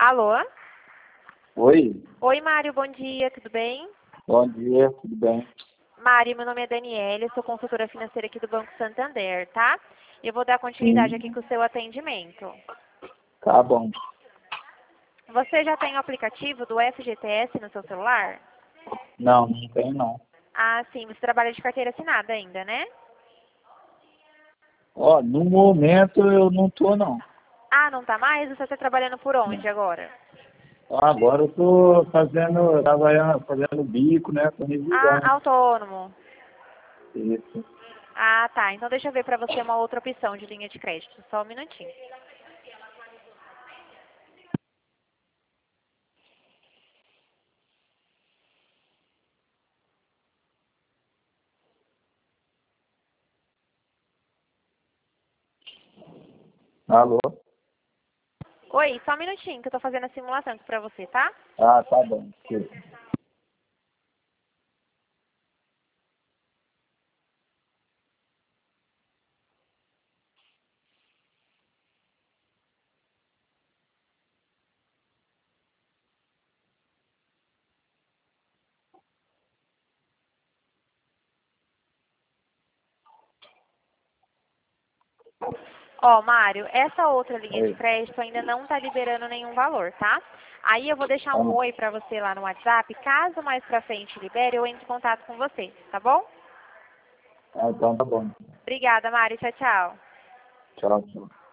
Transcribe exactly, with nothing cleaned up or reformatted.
Alô? Oi, Oi, Mário, bom dia, tudo bem? bom dia, tudo bem? Mário, meu nome é Daniela, sou consultora financeira aqui do Banco Santander, tá? Eu vou dar continuidade aqui Sim, com o seu atendimento. tá bom. Você já tem o aplicativo do F G T S no seu celular? Não, não tem não. Ah, sim, você trabalha de carteira assinada ainda, né? Ó, no momento eu não tô não. Ah, não tá mais? Você está trabalhando por onde agora? Ó, agora eu tô fazendo, trabalhando, fazendo bico, né? Tô Ah, revisando. autônomo. Isso. Ah, tá. Então deixa eu ver para você uma outra opção de linha de crédito. Só um minutinho. Alô? Oi, só um minutinho que eu tô fazendo a simulação aqui pra você, tá? Ah, tá bom. Sim. Ó, Mário, essa outra linha de Oi. crédito ainda não tá liberando nenhum valor, tá? Aí eu vou deixar um Ah, oi pra você lá no WhatsApp. Caso mais pra frente libere, eu entro em contato com você, tá bom? ah, então tá bom. Obrigada, Mário. Tchau, tchau. Tchau, tchau.